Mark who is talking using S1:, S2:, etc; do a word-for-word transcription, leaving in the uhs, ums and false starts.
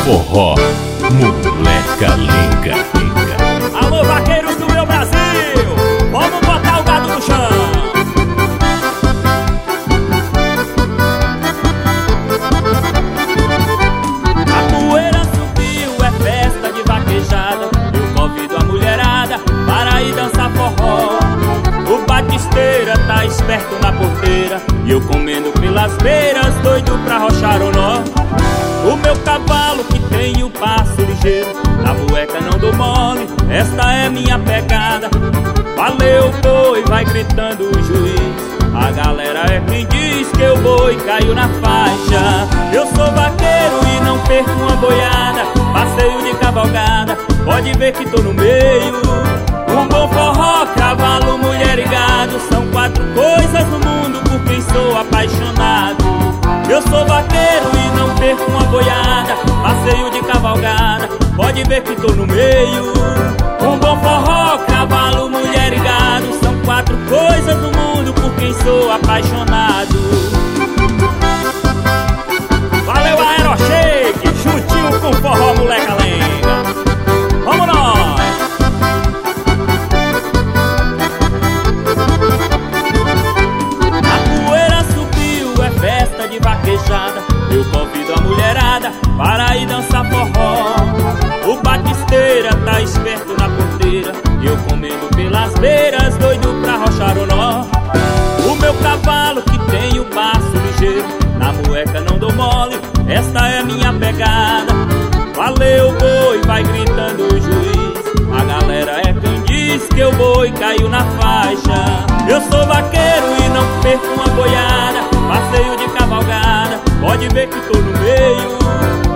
S1: forró, moleca linda.
S2: Alô, vaqueiros do meu Brasil, vamos botar o gado no chão. A poeira subiu, é festa de vaquejada. Eu convido a mulherada para ir dançar forró. O batisteira tá esperto na porteira e eu comendo pelas beiras, doido pra rochar o nó. O meu cavalo que tem o passo ligeiro, na bueca não dou mole, esta é minha pegada. Valeu boi, vai gritando o juiz, a galera é quem diz que o boi caiu na faixa. Eu sou vaqueiro e não perco uma boiada, passeio de cavalgada, pode ver que tô no meio. Um bom forró, cavalo, mulher e gado, são quatro coisas no mundo por quem sou apaixonado. Eu sou vaqueiro e não perco uma boiada, passeio de cavalgada, pode ver que tô no meio. Um bom forró, cavalo, mulher e gado, são quatro coisas no mundo por quem sou apaixonado. Valeu, Aeroshake, juntinho com forró, moleca lenga. Vamos nós! A poeira subiu, é festa de vaquejada. Eu convido a mulherada para ir dançar forró. O batisteira tá esperto na porteira e eu comendo pelas beiras, doido pra rochar o nó. O meu cavalo que tem o passo ligeiro, na mueca não dou mole, esta é minha pegada. Valeu boi, vai gritando o juiz, a galera é quem diz que o boi caiu na faixa. Eu sou vaqueiro e não perco uma boiada, passeio de cavalgada, pode ver que tô no meio.